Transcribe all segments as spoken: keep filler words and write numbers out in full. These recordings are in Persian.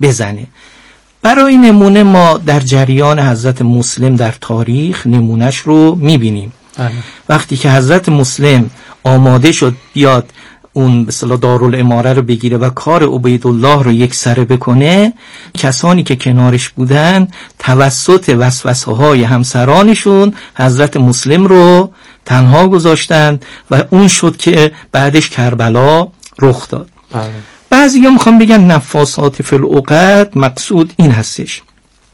بزنه. برای نمونه ما در جریان حضرت مسلم در تاریخ نمونهش رو میبینیم. وقتی که حضرت مسلم آماده شد بیاد اون به اصطلاح دارالاماره رو بگیره و کار عبیدالله رو یک سره بکنه، کسانی که کنارش بودن توسط وسوسه های همسرانشون حضرت مسلم رو تنها گذاشتند و اون شد که بعدش کربلا رخ داد. بعضی ها میخوام بگن نفاسات فی العقد مقصود این هستش.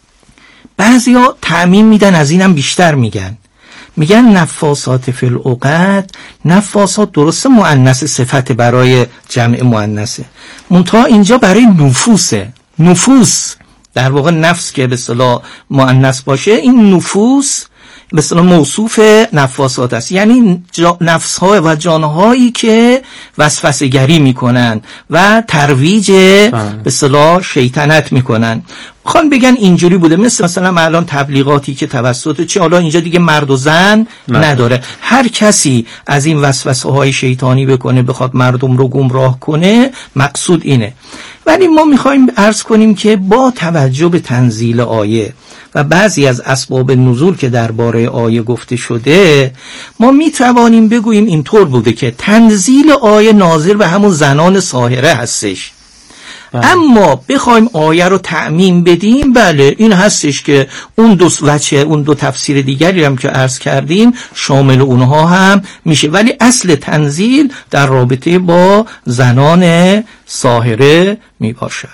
بعضی ها تعمیم میدن، از اینم بیشتر میگن، میگن نفاسات فی العقد. نفاسات درسته مؤنث، صفت برای جمع مؤنثه، منتها اینجا برای نفوسه. نفوس در واقع نفس که به اصطلاح مؤنث باشه، این نفوس به اصطلاح موصوف نفاسات است، یعنی نفس‌ها و جانهایی که وسوسه‌گری میکنن و ترویج به اصطلاح شیطنت میکنن. خان بگن اینجوری بوده، مثل مثلا الان تبلیغاتی که توسط چه، حالا اینجا دیگه مرد و زن نه. نداره، هر کسی از این وسوسه های شیطانی بکنه بخواد مردم رو گمراه کنه، مقصود اینه. ولی ما میخوایم عرض کنیم که با توجه به تنزیل آیه و بعضی از اسباب نزول که درباره آیه گفته شده، ما میتوانیم بگوییم اینطور بوده که تنزیل آیه ناظر به همون زنان ساحره هستش. بله. اما بخوایم آیه رو تعمیم بدیم، بله این هستش که اون دو وجه، اون دو تفسیر دیگری هم که عرض کردیم شامل اونها هم میشه، ولی اصل تنزیل در رابطه با زنان ساحره میباشد.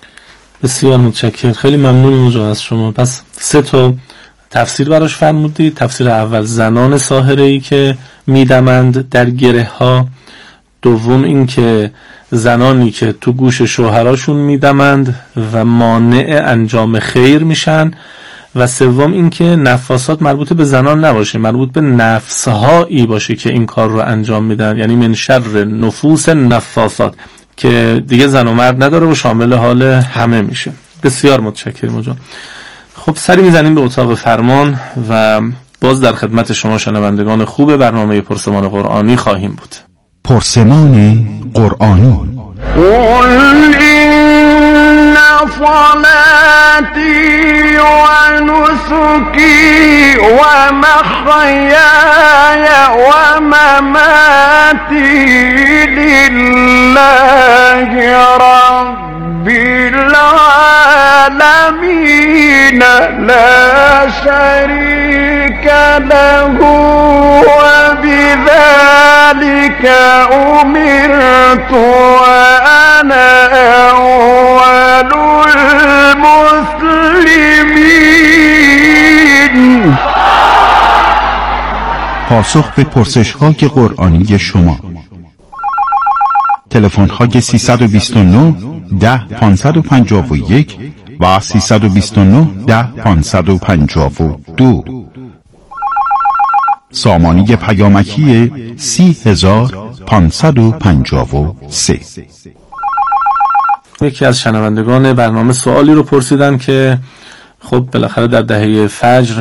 بسیار متشکرم، خیلی ممنونم از شما. پس سه تا تفسیر براش فرمودید. تفسیر اول زنان ساحره‌ای که میدمند در گره ها، دوم این که زنانی که تو گوش شوهراشون میدمند و مانع انجام خیر میشن، و سوم این که نفاسات مربوط به زنان نباشه، مربوط به نفسهایی باشه که این کار رو انجام میدن، یعنی من شر نفوس نفاسات، که دیگه زن و مرد نداره و شامل حال همه میشه. بسیار متشکرم جان. خب سری میزنیم به اتاق فرمان و باز در خدمت شما شنوندگان خوب برنامه پرسمان قرآنی خواهیم بود. پرسمان قرآنی. قل این صلاتی و نسکی و محیای و مماتی لله رب العالمین لا شریک له و بذلك أمرت وأنا أول المسلمين. پاسخ به پرسش‌های قرآنی شما. تلفن‌های سیصد و بیست و نه ده پانصد و پنجاه و یک و سیصد و بیست و نه ده پانصد و پنجاه و دو. سامانه پیامکی سی هزار پانصد و پنجاه و سه. یکی از شنوندگان برنامه سوالی رو پرسیدن که خب بالاخره در دهه فجر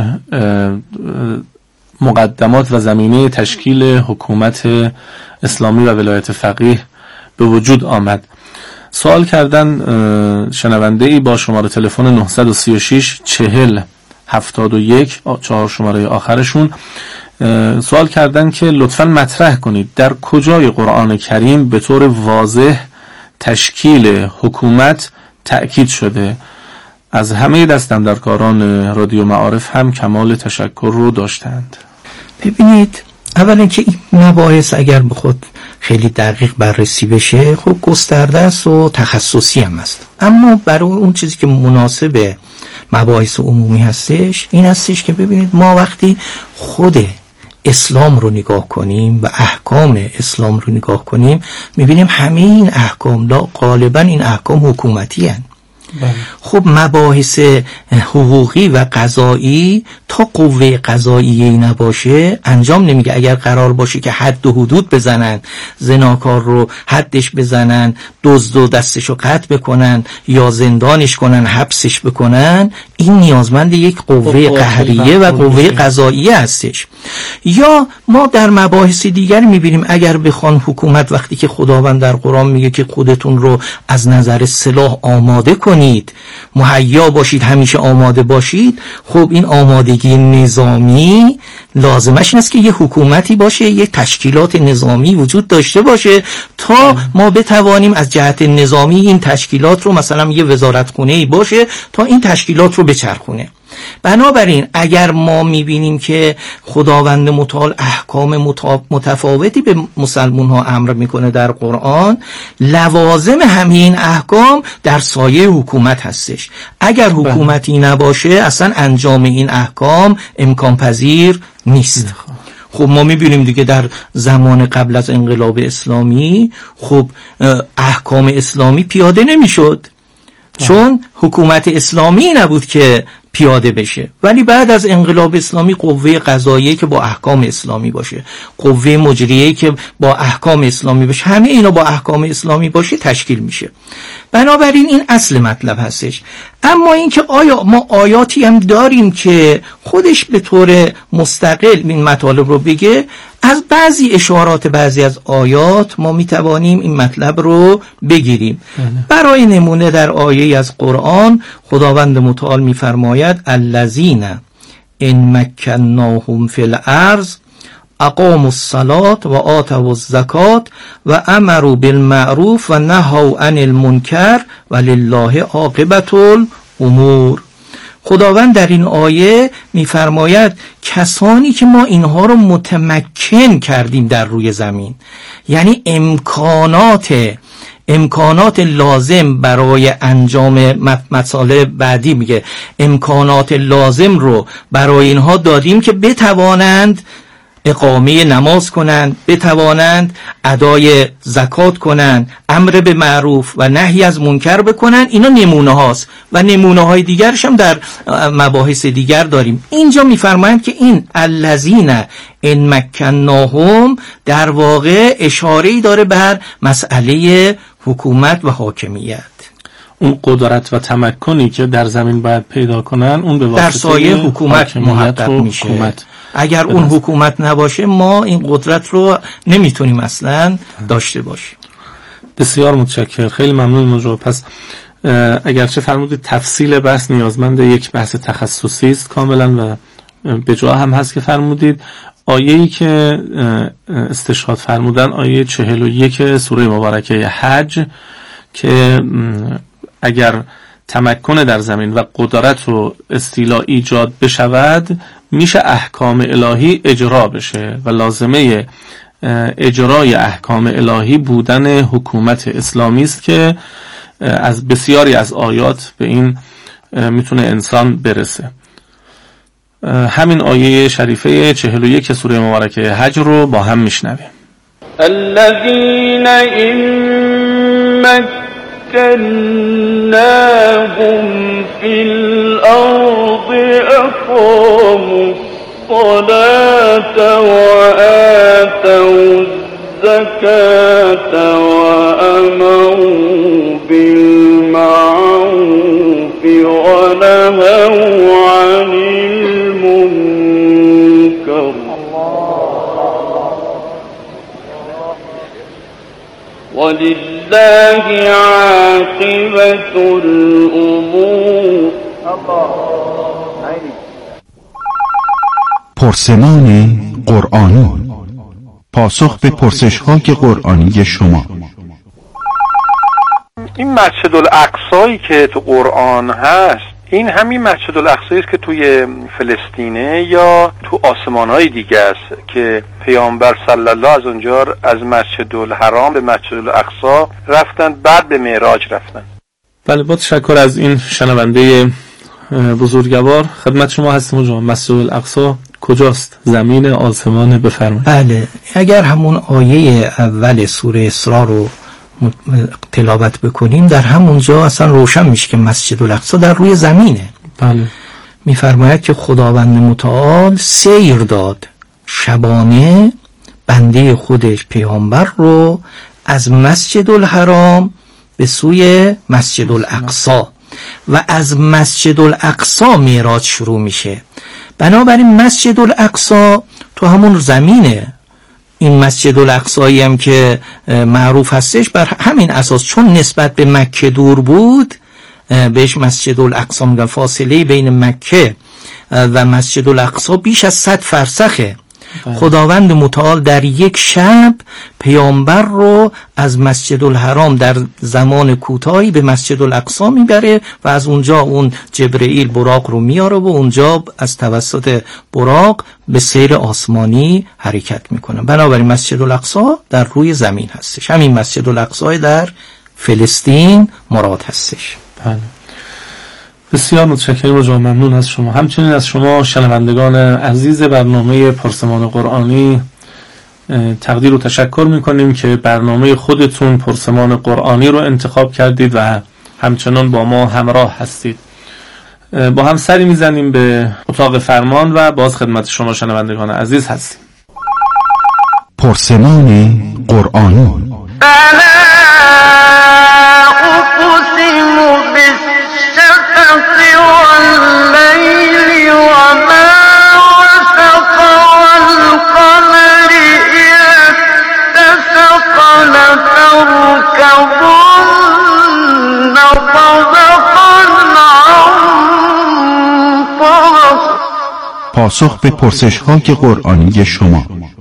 مقدمات و زمینه تشکیل حکومت اسلامی و ولایت فقیه به وجود آمد. سوال کردن شنونده ای با شماره تلفن نه سه شش چهل هفتاد و یک، چهار شماره آخرشون، سوال کردن که لطفاً مطرح کنید در کجای قرآن کریم به طور واضح تشکیل حکومت تأکید شده. از همه دستاندرکاران رادیو معارف هم کمال تشکر رو داشتند. ببینید، اولا که این مباحث اگر بخود خیلی دقیق بررسی بشه خب گسترده است و تخصصی هم است، اما برای اون چیزی که مناسب مباحث عمومی هستش این هستش که ببینید ما وقتی خود اسلام رو نگاه کنیم و احکام اسلام رو نگاه کنیم میبینیم همه این احکام لا غالبا این احکام حکومتی هستند. خب مباحث حقوقی و قضایی تا قوه قضاییه نباشه انجام نمیگه. اگر قرار باشه که حد و حدود بزنن، زناکار رو حدش بزنن، دزد و دستشو قطع بکنن یا زندانش کنن، حبسش بکنن، این نیازمند یک قوه قهریه و قوه قضاییه هستش. یا ما در مباحث دیگر میبینیم اگر بخوان حکومت، وقتی که خداوند در قرآن میگه که خودتون رو از نظر سلاح آماده کنید، مهیا باشید، همیشه آماده باشید، خب این آمادگی نظامی لازمش این است که یه حکومتی باشه، یه تشکیلات نظامی وجود داشته باشه تا ما بتوانیم از جهت نظامی این تشکیلات رو، مثلا یه وزارتخونه‌ای باشه تا این تشکیلات رو بچرخونه. بنابراین اگر ما میبینیم که خداوند متعال احکام متفاوتی به مسلمون ها امر میکنه در قرآن، لوازم همین احکام در سایه حکومت هستش. اگر حکومتی نباشه اصلا انجام این احکام امکان پذیر نیست. خب ما میبینیم دیگه در زمان قبل از انقلاب اسلامی خب احکام اسلامی پیاده نمیشد چون حکومت اسلامی نبود که پیاده بشه، ولی بعد از انقلاب اسلامی قوه قضاییه که با احکام اسلامی باشه، قوه مجریه که با احکام اسلامی باشه، همه اینا با احکام اسلامی باشه تشکیل میشه. بنابراین این اصل مطلب هستش. اما اینکه آیا ما آیاتی هم داریم که خودش به طور مستقل این مطالب رو بگه، از بعضی اشارات بعضی از آیات ما میتوانیم این مطلب رو بگیریم. برای نمونه در آیه از قرآن خداوند متعال میفرماید الذین ان مکناهم فی الارض اقاموا الصلاة و آتوا الزکاة و امروا بالمعروف و نهوا عن المنکر ولله عاقبة الامور. خداوند در این آیه میفرماید کسانی که ما اینها رو متمکن کردیم در روی زمین، یعنی امکانات امکانات لازم برای انجام مطالب بعدی، میگه امکانات لازم رو برای اینها دادیم که بتوانند اقامه نماز کنند، بتوانند ادای زکات کنند، امر به معروف و نهی از منکر بکنند. اینا نمونه هاست و نمونه های دیگرش هم در مباحث دیگر داریم. اینجا میفرمایند که این الذین ان مکناهم در واقع اشاره‌ای داره بر مسئله حکومت و حاکمیت. اون قدرت و تمکنی که در زمین باید پیدا کنن اون به واسطه در سایه حکومت محقق میشه. حکومت. اگر اون حکومت نباشه ما این قدرت رو نمیتونیم اصلا داشته باشیم. بسیار متشکرم، خیلی ممنون مجاب. پس اگرچه فرمودید تفصیل بحث نیازمند یک بحث تخصصی است کاملا و به جا هم هست که فرمودید آیه‌ای که استشهاد فرمودن آیه چهل و یک سوره مبارکه حج که اگر تمکن در زمین و قدرت و استیلا ایجاد بشود میشه احکام الهی اجرا بشه و لازمه اجرای احکام الهی بودن حکومت اسلامی است که از بسیاری از آیات به این میتونه انسان برسه. همین آیه شریفه چهل و یک سوره مبارکه حج رو با هم میشنویم. الذین این مکناهم فی الارض اقاموا الصلاة و آتوا الزکاة و امروا بالمعروف و نهوا عن المنکر ولله عاقبة الامور. پرسمان قرآنی، پاسخ به پرسش‌های قرآنی شما. این مسجد الاقصایی که تو قرآن هست این همین مسجد الاقصایی است که توی فلسطینه یا تو آسمان‌های دیگه است که پیامبر صلی الله از اونجا از مسجد الحرام به مسجد الاقصی رفتن، بعد به معراج رفتن. بله، با تشکر از این شنونده بزرگوار. خدمت شما هستیم جناب. مسجد الاقصی کجاست؟ زمین، آسمان؟ بفرمایید. بله، اگر همون آیه اول سوره اسراء رو تلاوت بکنیم در همونجا اصلا روشن میشه که مسجد الاقصی در روی زمینه. بله. میفرماید که خداوند متعال سیر داد شبانه بنده خودش پیامبر رو از مسجد الحرام به سوی مسجد الاقصی. و از مسجد الاقصی معراج شروع میشه. بنابراین مسجد الاقصی تو همون زمینه. این مسجد الاقصی هم که معروف هستش بر همین اساس، چون نسبت به مکه دور بود بهش مسجد الاقصی میگن. فاصله بین مکه و مسجد الاقصی بیش از صد فرسخه. خداوند متعال در یک شب پیامبر رو از مسجد الحرام در زمان کوتاهی به مسجد الاقصی میبره و از اونجا اون جبرئیل براق رو میاره و اونجا از توسط براق به سیر آسمانی حرکت میکنه. بنابراین مسجد الاقصی در روی زمین هستش. همین مسجد الاقصی در فلسطین مراد هستش. بله. بسیار متشکرم و جان ممنون از شما. همچنین از شما شنوندگان عزیز برنامه پرسمان قرآنی تقدیر و تشکر میکنیم که برنامه خودتون پرسمان قرآنی رو انتخاب کردید و همچنان با ما همراه هستید. با هم سری میزنیم به اتاق فرمان و باز خدمت شما شنوندگان عزیز هستیم. پرسمان قرآنی. والليل وما وسق والقمر إذا اتسق لتركبن طبقا عن طبق. پاسخ به پرسش‌های قرآنی شما.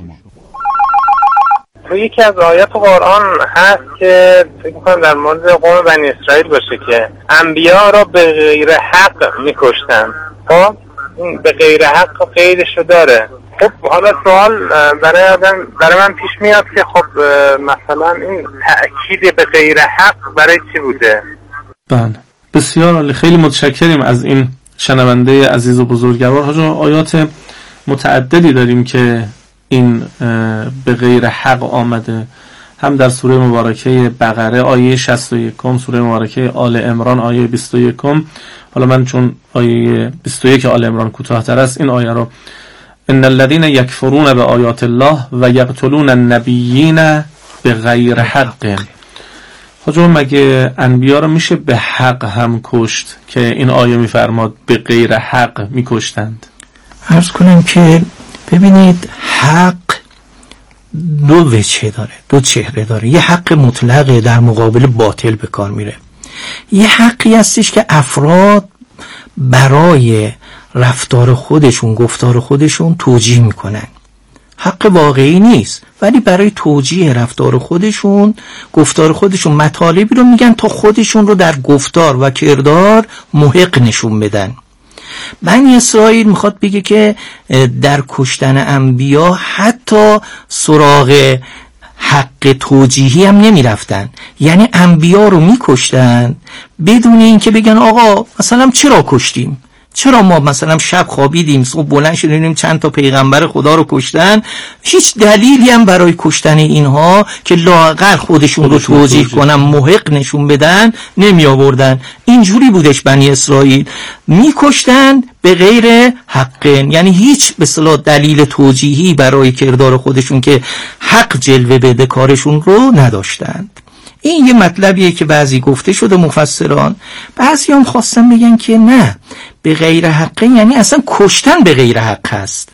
تو یکی از آیات قرآن هست که فکر می‌کنم در مورد قوم بنی اسرائیل باشه که انبیا را به غیر حق می‌کشتن. خب این به غیر حق قیدشو داره. خب حالا سوال برای آدم برای من پیش میاد که خب مثلا این تأکید به غیر حق برای چی بوده؟ بله بسیار عالی، خیلی متشکریم از این شنونده عزیز و بزرگوار. حاجا آیات متعددی داریم که این به غیر حق آمده، هم در سوره مبارکه بقره آیه شصت و یک، سوره مبارکه آل عمران آیه بیست و یک. حالا من چون آیه بیست و یک آل عمران کوتاه‌تر است این آیه رو ان الذين يكفرون بآیات الله و یقتلون النبیین به غیر حق. حاجا مگه انبیا رو میشه به حق هم کشت که این آیه میفرماد به غیر حق میکشتند؟ عرض کنم که ببینید حق دو وجه داره، دو چهره داره. یه حق مطلقه در مقابل باطل به کار میره. یه حقی هستش که افراد برای رفتار خودشون گفتار خودشون توجیه میکنن. حق واقعی نیست ولی برای توجیه رفتار خودشون گفتار خودشون مطالبی رو میگن تا خودشون رو در گفتار و کردار محق نشون بدن. بنی اسرائیل میخواد بگه که در کشتن انبیا حتی سراغ حق توجیهی هم نمی رفتن، یعنی انبیا رو می کشتن بدون اینکه بگن آقا مثلا چرا کشتیم، چرا ما مثلا شب خوابیدیم صبح بلند شدیم چند تا پیغمبر خدا رو کشتن، هیچ دلیلی هم برای کشتن اینها که لااقل خودشون رو توجیه کنن محق نشون بدن نمی آوردن. اینجوری بودش بنی اسرائیل، می کشتن به غیر حق، یعنی هیچ به اصطلاح دلیل توجیهی برای کردار خودشون که حق جلوه بده کارشون رو نداشتند. این یه مطلبیه که بعضی گفته شده مفسران، بعضی هم خواستن بگن که نه به غیر حق یعنی اصلا کشتن به غیر حق هست،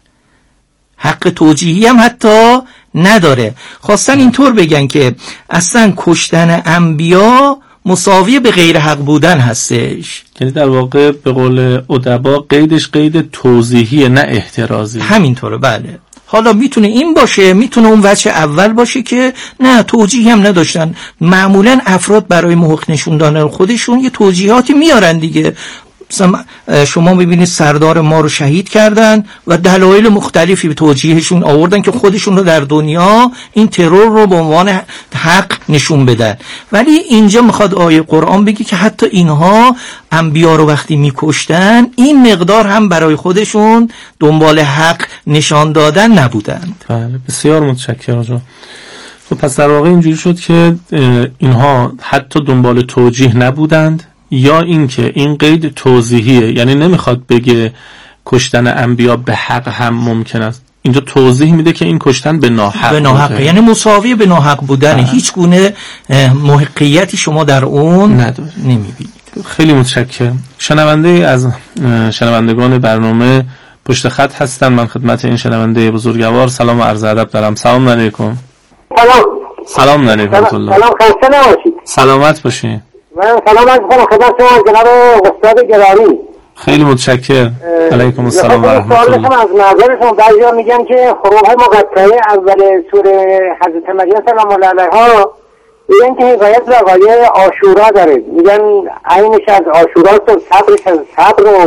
حق توجیهی هم حتی نداره. خواستن اینطور بگن که اصلا کشتن انبیا مساوی به غیر حق بودن هستش، یعنی در واقع به قول ادبا قیدش قید توضیحی نه احترازی. همینطوره بله. حالا میتونه این باشه، میتونه اون وجه اول باشه که نه توجیهی هم نداشتن. معمولا افراد برای محق نشون دادن خودشون یه توجیهاتی میارن دیگه. مثلا شما میبینید سردار ما رو شهید کردن و دلایل مختلفی به توجیهشون آوردن که خودشون رو در دنیا این ترور رو به عنوان حق نشون بدن. ولی اینجا میخواد آیه قرآن بگه که حتی اینها انبیا رو وقتی میکشتن این مقدار هم برای خودشون دنبال حق نشان دادن نبودند. بله بسیار متشکرم. خب پس در واقع اینجوری شد که اینها حتی دنبال توجیه نبودند، یا اینکه این قید توضیحیه، یعنی نمیخواد بگه کشتن انبیا به حق هم ممکن است، اینجا توضیح میده که این کشتن به ناحق به ناحق یعنی مساوی به ناحق بودن، هیچ گونه محقیتی شما در اون نمیبینید. خیلی متشکرم. شنونده از شنوندگان برنامه پشت خط هستن. من خدمت این شنونده بزرگوار سلام و عرض ادب دارم. سلام علیکم. سلام. سلام علیکم. سلام, سلام خسته نباشید. سلامت باشین. من سلام عرض می‌کنم خدمت شما جناب استاد گرامی. خیلی متشکرم. علیکم السلام و رحمت الله. از نظر شما بعضیا میگن که حروف مقطعه اول سوره حضرت مریم سلام الله علیها میگن که حکایت وقایع عاشورا داره، میگن عینش از عاشورا و صبرش از صبر و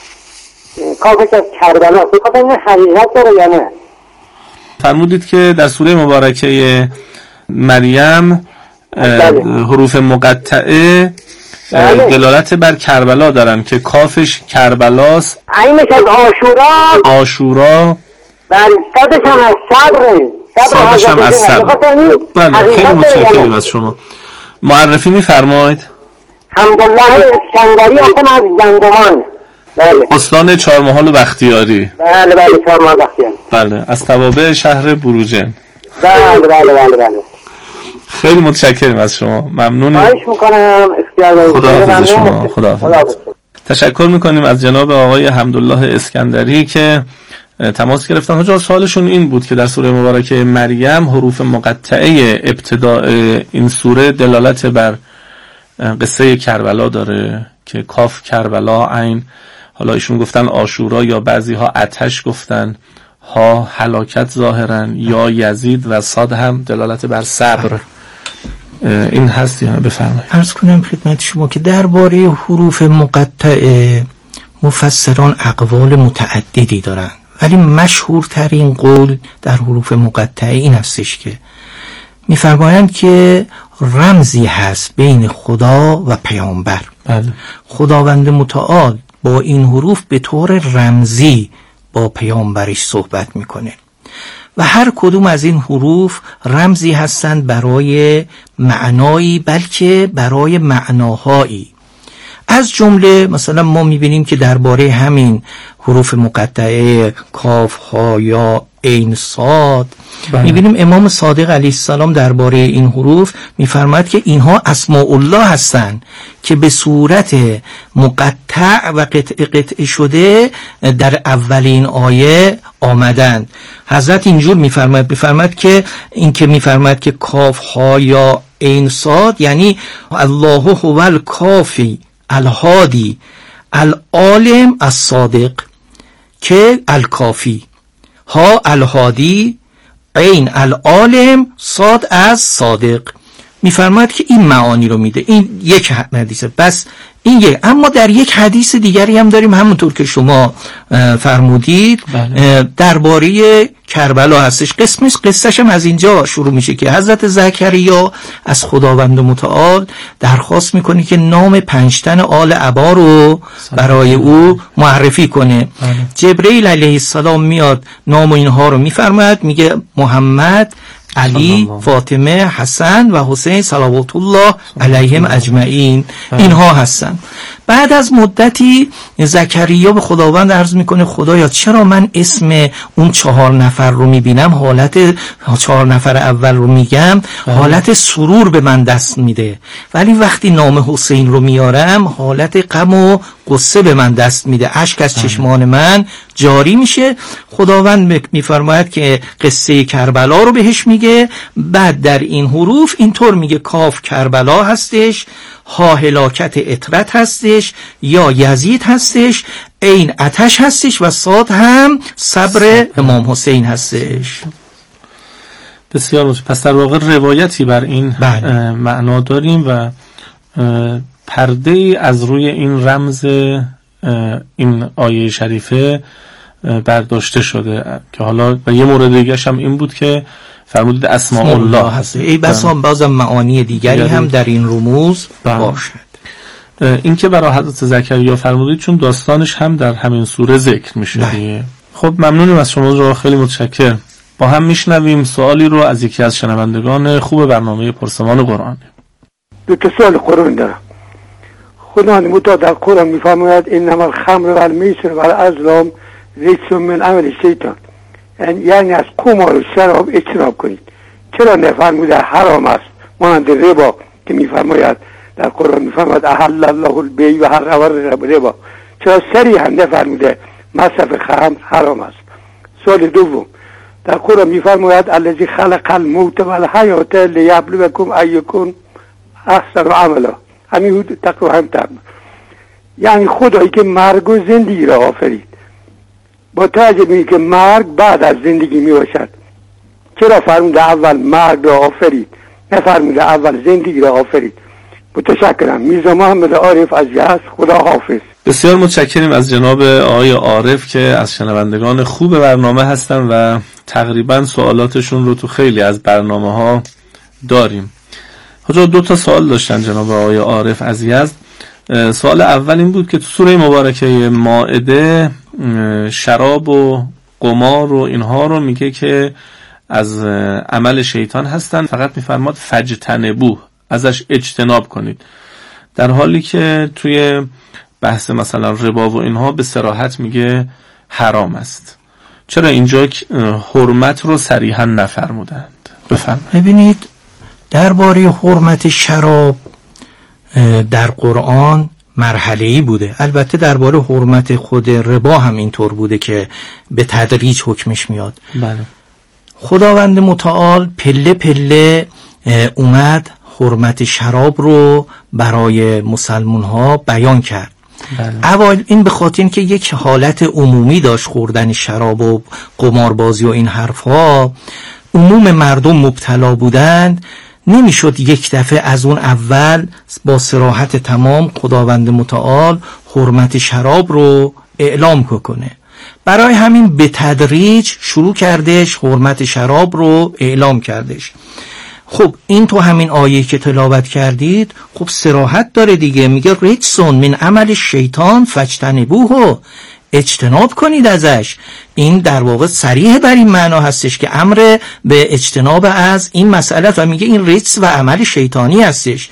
کافش از کربلا. فکر کنم این حقیقت داره یا نه؟ فرمودید که در سوره مبارکه مریم حروف مقطعه دلالت بر کربلا دارن که کافش کربلاست، عینش از عاشورا عاشورا بله، صدش هم از صبره، صدش هم از صبر. بله خیلی متشکرم از شما. معرفی میفرمایید. حمدالله اسکندری هستم از گندمان. بله. استان چهارمحال و بختیاری. بله بله چهارمحال بختیاری. بله از توابع شهر بروجرد. بله بله بله بله. خیلی متشکرم از شما. ممنونم. خواهش میکنم. خداحافظ شما. خداحافظ. تشکر میکنیم از جناب آقای حمدالله اسکندری که تماس گرفتن. حاجا سوالشون این بود که در سوره مبارکه مریم حروف مقطعه ابتداء این سوره دلالت بر قصه کربلا داره که کاف کربلا، عین حالا ایشون گفتن عاشورا یا بعضی ها آتش گفتن، ها هلاکت ظاهرا، یا یزید و صاد هم دلالت بر صبر. این هست یا بفرمایید. عرض کنم خدمت شما که درباره حروف مقطعه مفسران اقوال متعددی دارن، ولی مشهورترین قول در حروف مقطعه این هستش که میفرمایند که رمزی هست بین خدا و پیامبر. بله. خداوند متعال با این حروف به طور رمزی با پیامبرش صحبت میکنه و هر کدوم از این حروف رمزی هستند برای معنایی، بلکه برای معناهایی. از جمله مثلا ما میبینیم که درباره همین حروف مقطعه کاف ها یا عین صاد میبینیم امام صادق علیه السلام درباره این حروف میفرماید که اینها اسماء الله هستند که به صورت مقطع و قطع قطع شده در اولین آیه آمدند. حضرت اینجور میفرماید میفرماید که این که میفرماید که کاف ها یا عین صاد یعنی الله هو الکافی الهادی العالم الصادق، که الکافی، ها الهادی، عین العالم، صاد از صادق. میفرماید که این معانی رو میده. این یک حدیثه بس این یک. اما در یک حدیث دیگری هم داریم همونطور که شما فرمودید درباره کربلا هستش. قسمش قصهش هم از اینجا شروع میشه که حضرت زکریا از خداوند متعال درخواست میکنه که نام پنجتن آل عبا رو برای او معرفی کنه. جبرئیل علیه السلام میاد نام اینها رو میفرماید، میگه محمد، علی، فاطمه، حسن و حسین صلوات الله علیهم اجمعین اینها هستن. بعد از مدتی زکریا به خداوند عرض میکنه خدایا چرا من اسم اون چهار نفر رو میبینم، حالت چهار نفر اول رو میگم حالت سرور به من دست میده، ولی وقتی نام حسین رو میارم حالت غم و قصه به من دست میده، اشک از چشمان من جاری میشه. خداوند میفرماید که قصه کربلا رو بهش میگه. بعد در این حروف اینطور میگه کاف کربلا هستش، ها هلاکت اطرت هستش، یا یزید هستش، عین آتش هستش و صاد هم صبر امام حسین هستش. بسیار ممتاز. پس در واقع روایتی بر این معنا داریم و پرده ای از روی این رمز این آیه شریفه برداشته شده که حالا و یه مورد دیگه هم این بود که فرمودید اسماء الله هست. ای بسا بازم معانی دیگری هم در این رموز باشد. این که برای حضرت زکریا فرمودید چون داستانش هم در همین سوره ذکر میشه دیگه. خب ممنونیم از شما رو، خیلی متشکرم. با هم میشنویم سوالی رو از یکی از شنوندگان خوب برنامه پرسمان قرآن. دو تا سوال قرآن دارم. خداوند متعال در قرآن میفرماید انما الخمر و المیسر و الازلام ریجس من عمل شیطان، یعنی از قمار و شراب اجتناب کنید. چرا نفرموده حرام است مانند ربا که میفرماید در قرآن میفرماد احل الله البیع و حرم الربا، چرا صریحا نفرموده مصرف خمر حرام است؟ سوال دوم، در قرآن میفرماید الذی خلق الموت و الحیات لیبلوکم ایکم احسن عملا. همین تقریبا هم تقریبا یعنی خدایی که مرگ و زندگی را آفرید، با توجه به اینکه مرگ بعد از زندگی می باشد، چرا فرموده اول مرگ را آفرید، نه فرموده اول زندگی را آفرید؟ متشکرم. میرزا محمد عارف از یزد، خدا حافظ. بسیار متشکریم از جناب آقای عارف که از شنوندگان خوب برنامه هستن و تقریبا سوالاتشون رو تو خیلی از برنامه ها داریم. حالا دو تا سوال داشتن جناب آقای عارف از یزد. سوال اول این بود که تو سوره مبارکه مائده شراب و قمار و اینها رو میگه که از عمل شیطان هستن، فقط میفرماد فجتنبوه، ازش اجتناب کنید، در حالی که توی بحث مثلا ربا و اینها به صراحت میگه حرام است. چرا اینجا حرمت رو صریحا نفرمودند؟ بفرمایید. ببینید درباره حرمت شراب در قرآن مرحله‌ای بوده. البته درباره حرمت خود ربا هم اینطور بوده که به تدریج حکمش میاد. بله. خداوند متعال پله پله اومد حرمت شراب رو برای مسلمان ها بیان کرد. بله. اول این به خاطر اینکه یک حالت عمومی داشت خوردن شراب و قماربازی و این حرفها، عموم مردم مبتلا بودند، نمیشد یک دفعه از اون اول با صراحت تمام خداوند متعال حرمت شراب رو اعلام کنه. برای همین به تدریج شروع کردش حرمت شراب رو اعلام کردش. خب این تو همین آیه که تلاوت کردید خب صراحت داره دیگه، میگه رجسون من عمل شیطان فاجتنبوه، اجتناب کنید ازش. این در واقع صریح بر این معنا هستش که امر به اجتناب از این مسئله و میگه این رجس و عمل شیطانی هستش.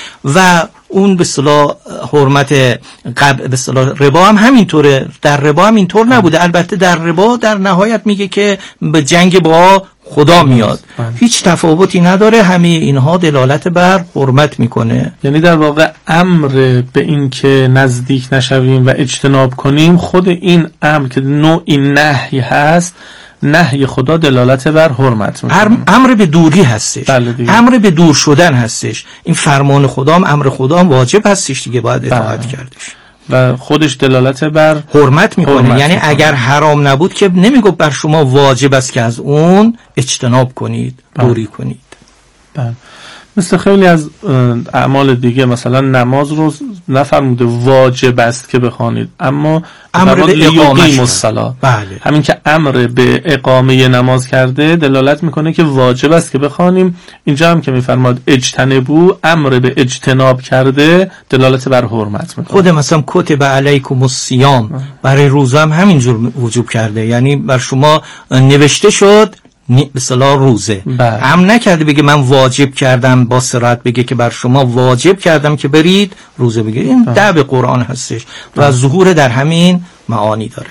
و اون به اصطلاح حرمت قبل به اصطلاح ربا هم همینطوره، در ربا هم اینطور نبوده. البته در ربا در نهایت میگه که به جنگ با خدا میاد، هیچ تفاوتی نداره، همه اینها دلالت بر حرمت میکنه. یعنی در واقع امر به این که نزدیک نشویم و اجتناب کنیم، خود این امر که نوعی نهی هست، نهی خدا دلالت بر حرمت میکنه. امر به دوری هستش. بله امر به دور شدن هستش. این فرمان خدا هم امر خدا هم واجب هستش دیگه، باید اطاعت بله. کردش و خودش دلالت بر حرمت میکنه. حرمت یعنی میکنه. اگر حرام نبود که نمیگفت بر شما واجب است که از اون اجتناب کنید، دوری کنید. بله. مثل خیلی از اعمال دیگه، مثلا نماز رو نفرموده واجب است که بخوانید، اما امر به اقامه الصلاة. بله. همین که امر به اقامه نماز کرده دلالت میکنه که واجب است که بخوانیم. اینجا هم که میفرماد اجتنبو، امر به اجتناب کرده دلالت بر حرمت میکنه. خود مثلا کتب علیکم الصیام برای روزه هم همینجور وجوب کرده، یعنی بر شما نوشته شد به اصطلاح روزه. هم نکرده بگه من واجب کردم، با صراحت بگه که بر شما واجب کردم که برید روزه بگیرید. این دعو قرآن هستش و ظهور در همین معانی داره.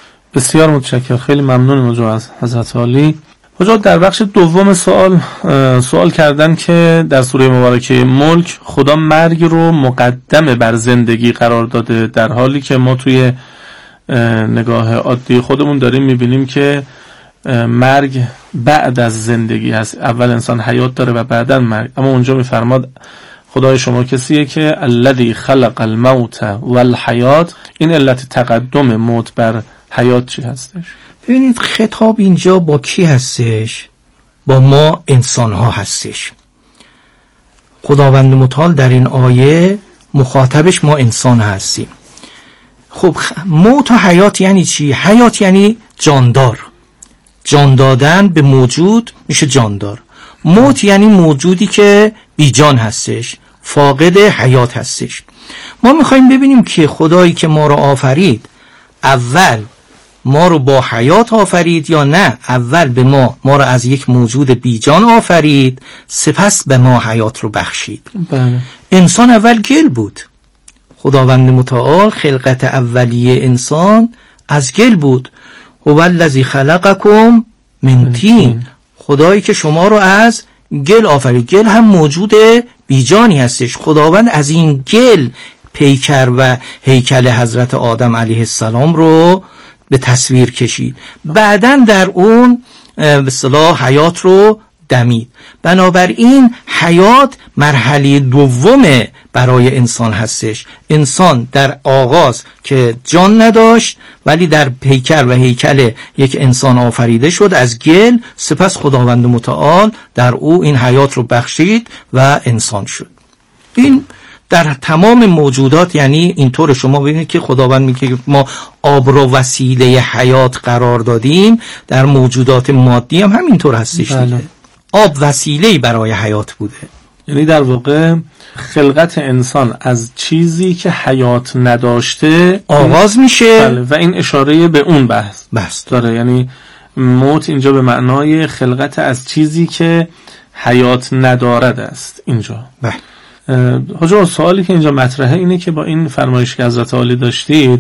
بسیار متشکرم، خیلی ممنونم از حضرت عالی. حضرت در بخش دوم سوال سوال کردن که در سوره مبارکه ملک خدا مرگ رو مقدم بر زندگی قرار داده، در حالی که ما توی نگاه عادی خودمون داریم میبینیم که مرگ بعد از زندگی هست. اول انسان حیات داره و بعداً مرگ. اما اونجا میفرماد خدای شما کسیه که الذی خلق الموت والحیات. این علت تقدم موت بر حیات چی هستش؟ ببینید خطاب اینجا با کی هستش؟ با ما انسان ها هستش. خداوند متعال در این آیه مخاطبش ما انسان هستیم. خب موت و حیات یعنی چی؟ حیات یعنی جاندار، جان دادن به موجود میشه جاندار. موت یعنی موجودی که بی جان هستش، فاقد حیات هستش. ما میخوایم ببینیم که خدایی که ما رو آفرید اول ما رو با حیات آفرید یا نه اول به ما ما رو از یک موجود بی جان آفرید، سپس به ما حیات رو بخشید. بله. انسان اول گل بود. خداوند متعال خلقت اولیه انسان از گل بود. هو الذی خلقکم من طین، خدایی که شما رو از گل آفرید. گل هم موجود بیجانی هستش. خداوند از این گل پیکر و هیکل حضرت آدم علیه السلام رو به تصویر کشید. بعدن در اون به اصطلاح حیات رو دمید. بنابراین حیات مرحله دومه برای انسان هستش. انسان در آغاز که جان نداشت ولی در پیکر و هیکل یک انسان آفریده شد از گل، سپس خداوند متعال در او این حیات رو بخشید و انسان شد. این در تمام موجودات، یعنی اینطور شما ببینید که خداوند میگه ما آب رو وسیله حیات قرار دادیم، در موجودات مادی هم همینطور هستش دیگه. آب وسیله‌ای برای حیات بوده. یعنی در واقع خلقت انسان از چیزی که حیات نداشته آغاز میشه. بله. و این اشاره به اون بحث بحث داره. یعنی موت اینجا به معنای خلقت از چیزی که حیات ندارد است اینجا. بله. حاجا سوالی که اینجا مطرحه اینه که با این فرمایش که حضرت عالی داشتید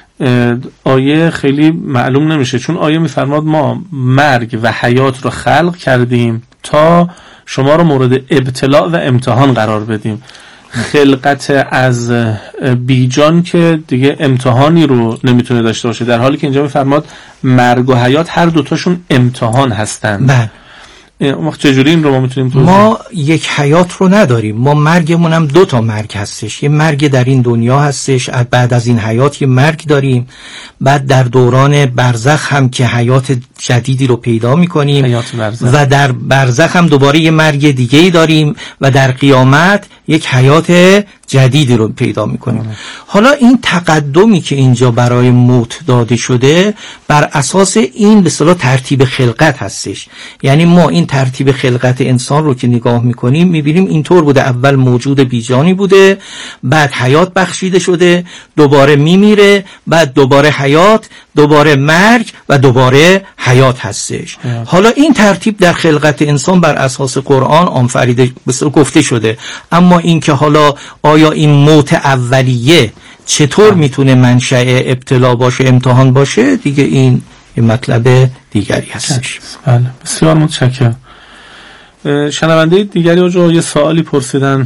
آیه خیلی معلوم نمیشه، چون آیه میفرماد ما مرگ و حیات رو خلق کردیم تا شما رو مورد ابتلاء و امتحان قرار بدیم. خلقت از بیجان که دیگه امتحانی رو نمیتونه داشته باشه، در حالی که اینجا میفرماد مرگ و حیات هر دوتاشون امتحان هستن. بله. ما چجوری این رو ما میتونیم توضیح؟ ما یک حیات رو نداریم، ما مرگمون هم دو تا مرگ هستش. یه مرگ در این دنیا هستش، بعد از این حیات یه مرگ داریم، بعد در دوران برزخ هم که حیات جدیدی رو پیدا میکنیم حیات برزخ. و در برزخ هم دوباره یه مرگ دیگه ای داریم و در قیامت یک حیات جدیدی رو پیدا میکنیم. ام. حالا این تقدمی که اینجا برای موت داده شده بر اساس این به اصطلاح ترتیب خلقت هستش. یعنی ما این ترتیب خلقت انسان رو که نگاه میکنیم میبینیم اینطور بوده، اول موجود بیجانی بوده، بعد حیات بخشیده شده، دوباره میمیره، بعد دوباره حیات، دوباره مرگ و دوباره حیات هستش. ام. حالا این ترتیب در خلقت انسان بر اساس قرآن آفریده گفته شده. اما این که حالا آیا این موت اولیه چطور میتونه منشأ ابتلا باشه، امتحان باشه، دیگه این یه مطلب دیگری هستش. بله، بسیار متشکرم. شنونده دیگری رو یه سوالی پرسیدن،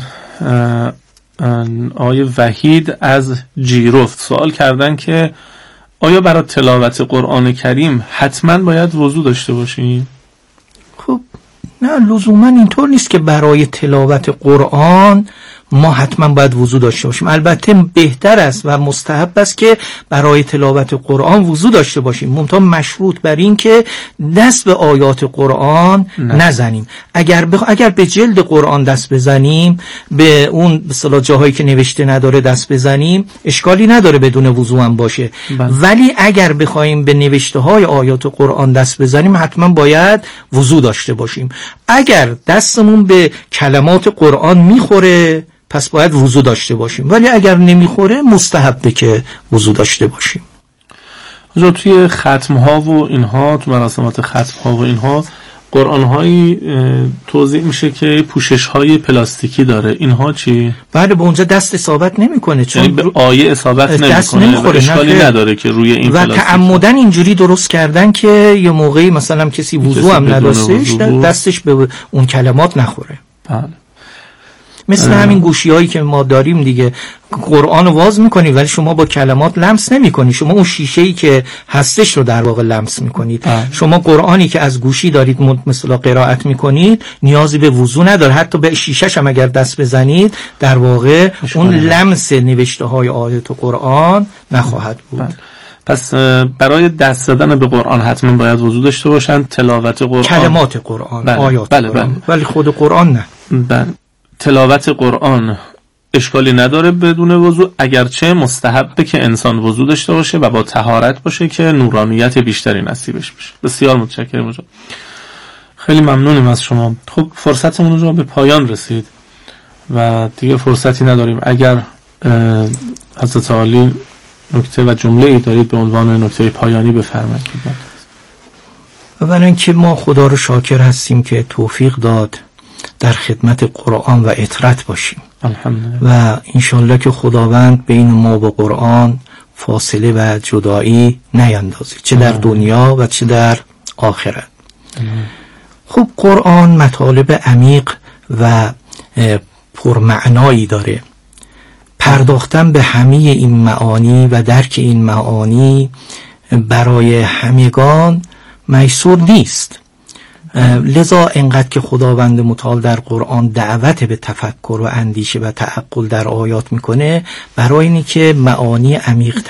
آقای وحید از جیرفت سوال کردن که آیا برای تلاوت قرآن کریم حتما باید وضو داشته باشیم؟ خب نه، لزوما اینطور نیست که برای تلاوت قرآن ما حتما باید وضو داشته باشیم. البته بهتر است و مستحب است که برای تلاوت قرآن وضو داشته باشیم، منتها مشروط بر این که دست به آیات قرآن نه. نزنیم. اگر بخ... اگر به جلد قرآن دست بزنیم، به اون به اصطلاح جاهایی که نوشته نداره دست بزنیم، اشکالی نداره بدون وضو هم باشه. بله. ولی اگر بخوایم به نوشته های آیات قرآن دست بزنیم حتما باید وضو داشته باشیم. اگر دستمون به کلمات قرآن میخوره پس باید وضو داشته باشیم، ولی اگر نمیخوره مستحبه که وضو داشته باشیم. حالا توی ختم ها و اینها، تو مراسمات ختم ها و اینها قرآن هایی توضیح میشه که پوشش های پلاستیکی داره، اینها چی؟ بله، به اونجا دست اصابت نمیکنه، چون یعنی به آیه اصابت نمیکنه و اشکالی نداره که روی این و تعمدن اینجوری درست کردن که یه موقعی مثلا کسی وضو هم نداشتش دستش به اون کلمات نخوره. بله. مثل اه. همین گوشی هایی که ما داریم دیگه، قرآن رو واز میکنی ولی شما با کلمات لمس نمیکنی، شما اون شیشه‌ای که هستش رو در واقع لمس میکنید. اه. شما قرآنی که از گوشی دارید مثلا قرائت میکنید نیازی به وضو نداره، حتی به شیشه‌ش هم اگر دست بزنید در واقع اون لمس نوشته های آیات قرآن نخواهد بود. اه. پس برای دست زدن به قرآن حتما باید وضو داشته باشن. تلاوت قرآن، کلمات قرآن، بله. آیات بله. قرآن. بله. ولی خود قرآن نه. بله. تلاوت قرآن اشکالی نداره بدون وضو، اگرچه مستحبه که انسان وضو داشته باشه و با طهارت باشه که نورانیت بیشتری نصیبش بشه. بسیار متشکرم حضرت. خیلی ممنونیم از شما. خب فرصتمون رو به پایان رسید و دیگه فرصتی نداریم. اگر حضرت عالی نکته و جمله ای دارید به عنوان نکته پایانی بفرمایید. اولا اینکه ما خدا رو شاکر هستیم که توفیق داد در خدمت قرآن و اطرت باشیم. الحمدلله. و انشالله که خداوند بین ما و قرآن فاصله و جدایی نیندازه، چه در دنیا و چه در آخرت. خب قرآن مطالب عمیق و پرمعنایی داره. پرداختن به همه این معانی و درک این معانی برای همگان میسور نیست. لذا انقدر که خداوند متعال در قرآن دعوت به تفکر و اندیشه و تعقل در آیات میکنه، برای اینی که معانی عمیق